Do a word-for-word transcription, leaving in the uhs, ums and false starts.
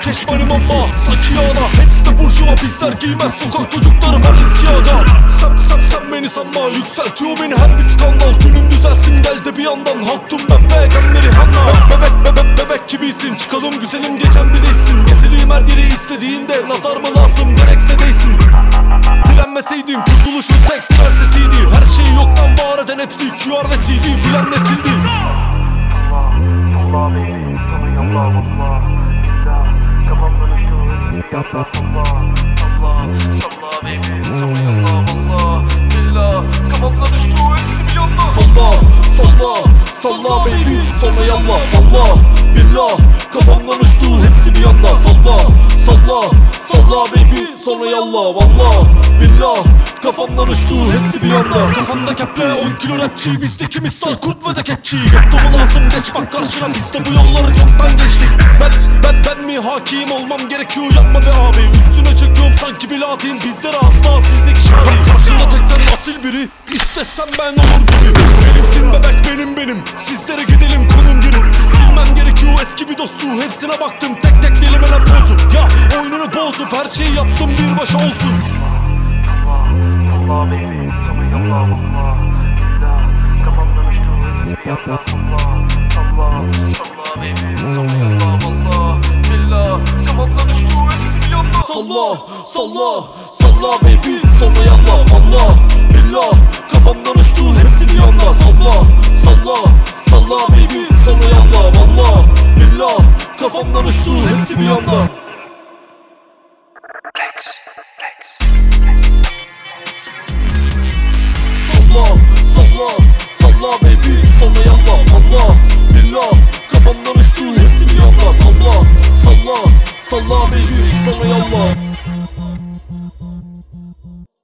Keşmerim ama sanki yağda. Hepsi de burjuva, bizler giymez sokak çocukları Balenciaga. Sen sen sen beni sanma, yükseltiyor beni her bir skandal. Günüm düzelsin gel de bir yandan, hattım bebek emleri hanna. Bebek bebek bebek gibisin, çıkalım güzelim geçen bir değilsin. Gezeliyim her yeri istediğinde, nazar mı lazım gerekse değsin. Direnmeseydin kurtuluşun tek sırasıydı. Her şeyi yoktan var eden hepsi Q R ve C D, bilen nesildi. Allah beni, sana yallah Allah. İlla kafamdan uçtu yallah Allah. Allah, salla baby, sana yallah Allah. İlla kafamdan uçtu hepsi yallah. Salla, salla, salla baby, sana yallah Allah. Billah, kafamdan uçtu hepsi bir yanda. Salla, salla, salla baby, sana yallah Vallah, billah, kafamdan uçtu hepsi bir yanda. Kafamda keple on kilo rapçi, bizdeki misal kurt ve de keçi. Yaptığımı lazım geç bak karşına, biz de bu yolları çoktan geçtik. Ben, ben, ben mi hakim olmam gerekiyor, yapma be abi. Üstüne çekiyorum sanki bir latin, bizde hasta sizdeki şahit. Karşında tekten asil biri, istesem ben olur gibi. Benimsin bebek benim benim, sizlere gidelim konum girip. Silmem gerekiyor eski bir dostu, hepsine baktım tek tek dilime ne bozu. Ya oyununu bozup her şeyi yaptım bir başa olsun. Allah baby, sana yallah Allah. İlla kafamdan uçtu hepsi yallah Allah. Allah, salla baby, sana yallah Allah. İlla kafamdan uçtu hepsi yallah. Salla, salla, salla baby, sana yallah Allah. Billah, kafamdan uçtu hepsi bir yanda. Salla, salla, salla baby, sana yallah Allah. Billah, kafamdan uçtu hepsi bir yanda. Salla, salla, salla baby, sana yallah Allah. Billah, kafamdan uçtu hepsi bir yanda. Salla, salla, salla baby, sana yallah.